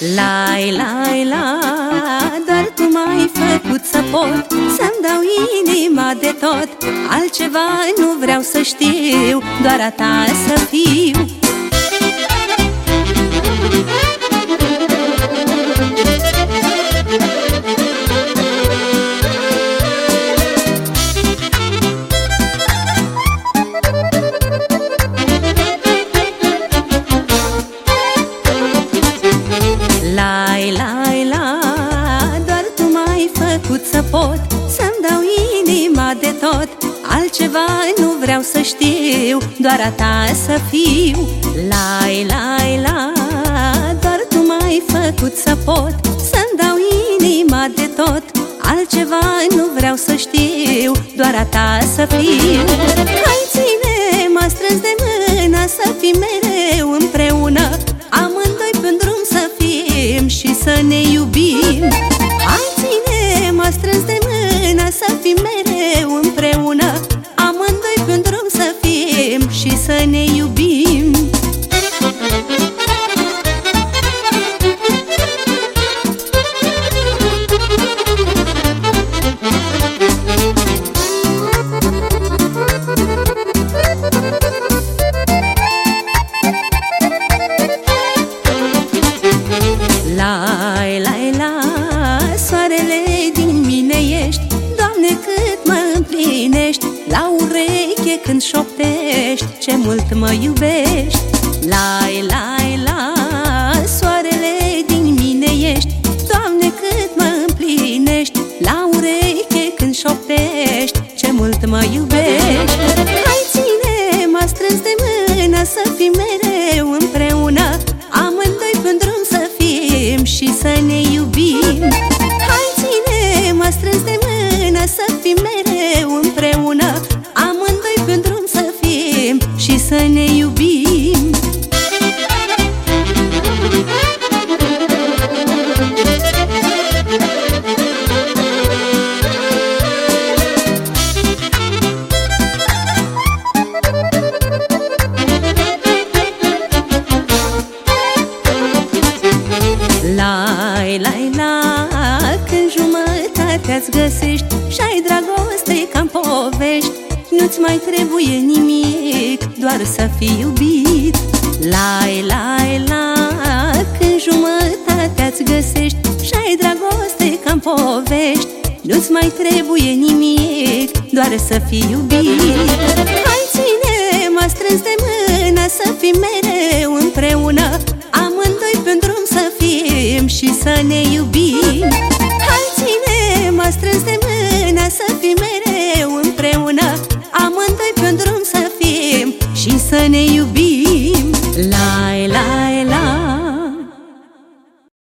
Lai, lai, la, doar tu m-ai făcut să pot să-mi dau inima de tot. Altceva nu vreau să știu, doar a ta să fiu. Lai, lai, la, doar tu m-ai făcut să pot să-mi dau inima de tot. Altceva nu vreau să știu, doar a ta să fiu. Lai, lai, la, doar tu m-ai făcut să pot să-mi dau inima de tot. Altceva nu vreau să știu, doar a ta să fiu. Hai, ține-mă strâns de mână, să fim mereu împreună, amândoi pe-n drum să fim și să ne iubim. Hai, ține-mă strâns de mână, să fim mereu împreună, amândoi pe-n drum să fim și să ne iubim. Lai, lai, la, soarele din mine ești, Doamne, cât mă împlinești. La ureche când șoptești, ce mult mă iubești. Lai, lai, la, soarele din mine ești, Doamne, cât mă împlinești. La ureche când șoptești, ce mult mă iubești. Hai, ține-mă strâns de mână, să fim mereu împreună, amândoi pe-n drum să fim și să ne iubim. Hai, ține-mă strâns de mână, să fim mereu împreună, amândoi pe-n drum să fim și să ne iubim. Lai, lai, la, când jumătatea-ți găsești și-ai dragoste ca-n povești, nu-ți mai trebuie nimic, doar să fii iubit. Lai, lai, la, când jumătatea-ți găsești și-ai dragoste ca-n povești, nu-ți mai trebuie nimic, doar să fii iubit. Hai, ține-mă strâns de mână, să fim mereu împreună, amândoi pe-n drum să fim și să ne iubim. Hai, ține-mă strâns de mână, să fim mereu împreună, amândoi pe-n drum să fim și să ne iubim.